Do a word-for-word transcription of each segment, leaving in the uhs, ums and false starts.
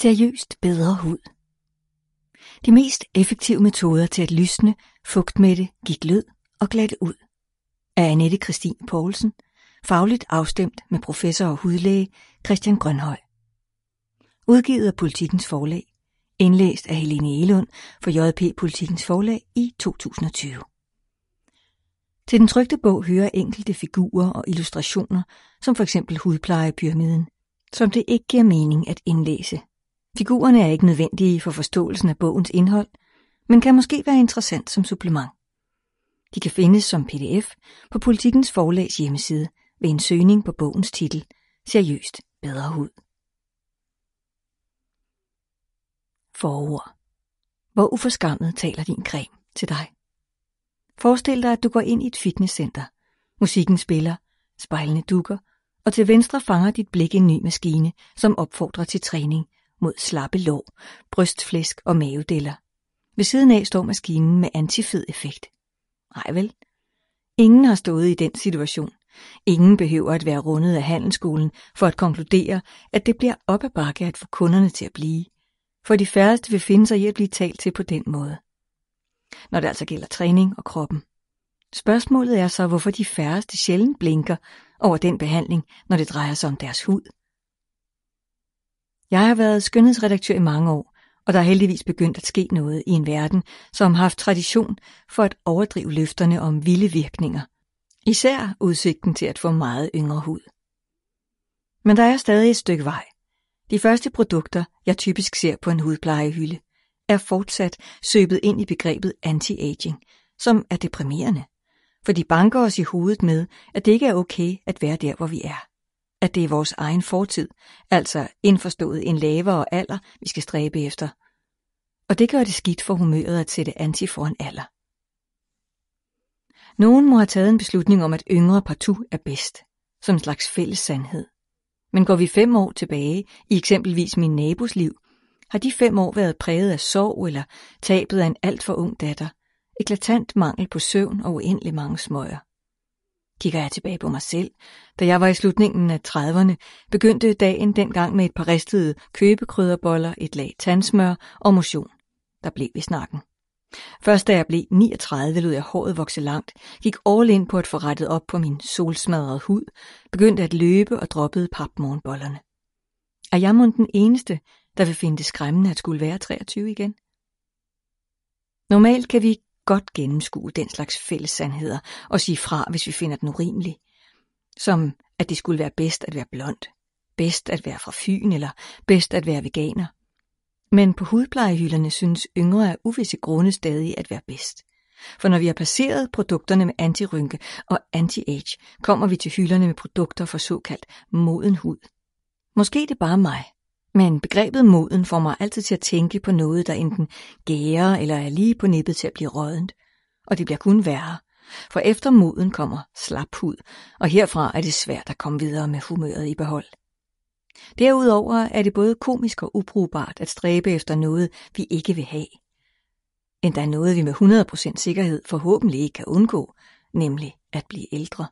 Seriøst bedre hud. De mest effektive metoder til at lysne, fugtmætte, give glød og glatte ud. Af Annette Christine Poulsen, fagligt afstemt med professor og hudlæge Christian Grønhøj. Udgivet af Politikens Forlag. Indlæst af Helene Egelund for J P Politikens Forlag i to tusind og tyve. Til den trykte bog hører enkelte figurer og illustrationer, som for eksempel hudplejepyramiden, som det ikke giver mening at indlæse. Figurerne er ikke nødvendige for forståelsen af bogens indhold, men kan måske være interessant som supplement. De kan findes som pdf på Politikens Forlags hjemmeside ved en søgning på bogens titel Seriøst bedre hud. Forord. Hvor uforskammet taler din creme til dig. Forestil dig, at du går ind i et fitnesscenter. Musikken spiller, spejlene dukker, og til venstre fanger dit blik en ny maskine, som opfordrer til træning mod slappe lår, brystflæsk og mavedeller. Ved siden af står maskinen med antifed effekt. Nej vel? Ingen har stået i den situation. Ingen behøver at være rundet af handelsskolen for at konkludere, at det bliver op ad bakke at få kunderne til at blive. For de færreste vil finde sig i at blive talt til på den måde. Når det altså gælder træning og kroppen. Spørgsmålet er så, hvorfor de færreste sjældent blinker over den behandling, når det drejer sig om deres hud. Jeg har været skønhedsredaktør i mange år, og der er heldigvis begyndt at ske noget i en verden, som har haft tradition for at overdrive løfterne om vilde virkninger. Især udsigten til at få meget yngre hud. Men der er stadig et stykke vej. De første produkter, jeg typisk ser på en hudplejehylde, er fortsat søbet ind i begrebet anti-aging, som er deprimerende. For de banker os i hovedet med, at det ikke er okay at være der, hvor vi er. At det er vores egen fortid, altså indforstået en lavere alder, vi skal stræbe efter. Og det gør det skidt for humøret at sætte anti for en alder. Nogen må have taget en beslutning om, at yngre partout er bedst, som en slags fælles sandhed. Men går vi fem år tilbage i eksempelvis min nabos liv, har de fem år været præget af sorg eller tabet af en alt for ung datter, eklatant mangel på søvn og uendelig mange smøger. Kigger jeg tilbage på mig selv, da jeg var i slutningen af trediverne, begyndte dagen dengang med et par ristede købekrydderboller, et lag tandsmør og motion. Der blev vi snakken. Først da jeg blev niogtredive, lod jeg håret vokse langt, gik all in på at få rettet op på min solsmadrede hud, begyndte at løbe og droppede papmorgenbollerne. Er jeg mon den eneste, der vil finde det skræmmende at skulle være treogtyve igen? Normalt kan vi godt gennemskue den slags fælles sandheder og sige fra, hvis vi finder den urimelig. Som at det skulle være bedst at være blond, bedst at være fra Fyn eller bedst at være veganer. Men på hudplejehylderne synes yngre af uvisse grunde stadig at være bedst. For når vi har passeret produkterne med antirynke og anti-age, kommer vi til hylderne med produkter for såkaldt moden hud. Måske det er bare mig, men begrebet moden får mig altid til at tænke på noget, der enten gærer eller er lige på nippet til at blive råddent. Og det bliver kun værre, for efter moden kommer slap hud, og herfra er det svært at komme videre med humøret i behold. Derudover er det både komisk og ubrugbart at stræbe efter noget, vi ikke vil have. Endda noget, vi med hundrede procent sikkerhed forhåbentlig ikke kan undgå, nemlig at blive ældre.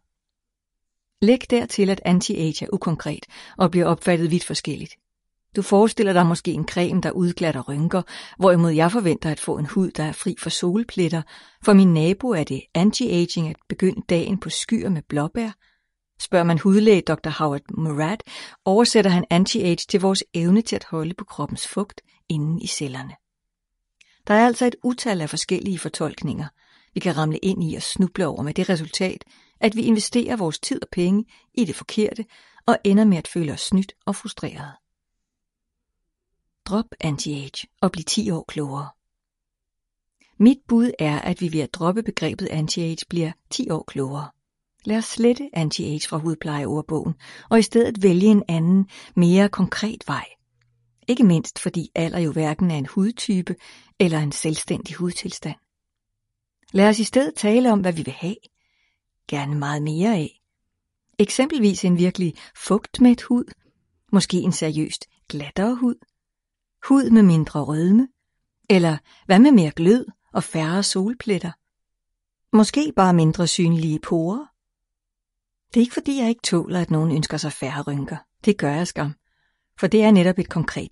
Læg dertil, at anti-age er ukonkret og bliver opfattet vidt forskelligt. Du forestiller dig måske en creme, der udglatter rynker, hvorimod jeg forventer at få en hud, der er fri for solpletter. For min nabo er det anti-aging at begynde dagen på skyer med blåbær. Spørger man hudlæge doktor Howard Murad, oversætter han anti-age til vores evne til at holde på kroppens fugt inden i cellerne. Der er altså et utal af forskellige fortolkninger, vi kan ramle ind i og snuble over med det resultat, at vi investerer vores tid og penge i det forkerte og ender med at føle os snydt og frustreret. Drop anti-age og bliv ti år klogere. Mit bud er, at vi ved at droppe begrebet anti-age bliver ti år klogere. Lad os slette anti-age fra hudplejeordbogen og i stedet vælge en anden, mere konkret vej. Ikke mindst fordi alder jo hverken er en hudtype eller en selvstændig hudtilstand. Lad os i stedet tale om, hvad vi vil have. Gerne meget mere af. Eksempelvis en virkelig fugtmæt hud. Måske en seriøst glattere hud. Hud med mindre rødme. Eller hvad med mere glød og færre solpletter? Måske bare mindre synlige porer. Det er ikke fordi, jeg ikke tåler, at nogen ønsker sig færre rynker. Det gør jeg skam. For det er netop et konkret